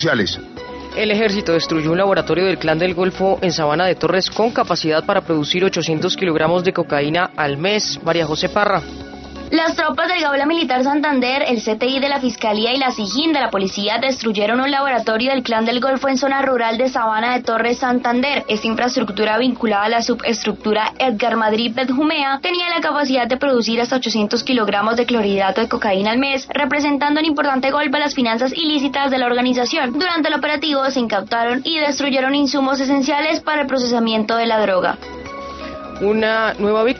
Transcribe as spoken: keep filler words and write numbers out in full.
sociales. El ejército destruyó un laboratorio del Clan del Golfo en Sabana de Torres con capacidad para producir ochocientos kilogramos de cocaína al mes. María José Parra. Las tropas del Gaula Militar Santander, el C T I de la Fiscalía y la SIJIN de la Policía destruyeron un laboratorio del Clan del Golfo en zona rural de Sabana de Torres, Santander. Esta infraestructura vinculada a la subestructura Edgar Madrid Benjumea tenía la capacidad de producir hasta ochocientos kilogramos de clorhidrato de cocaína al mes, representando un importante golpe a las finanzas ilícitas de la organización. Durante el operativo se incautaron y destruyeron insumos esenciales para el procesamiento de la droga. Una nueva víctima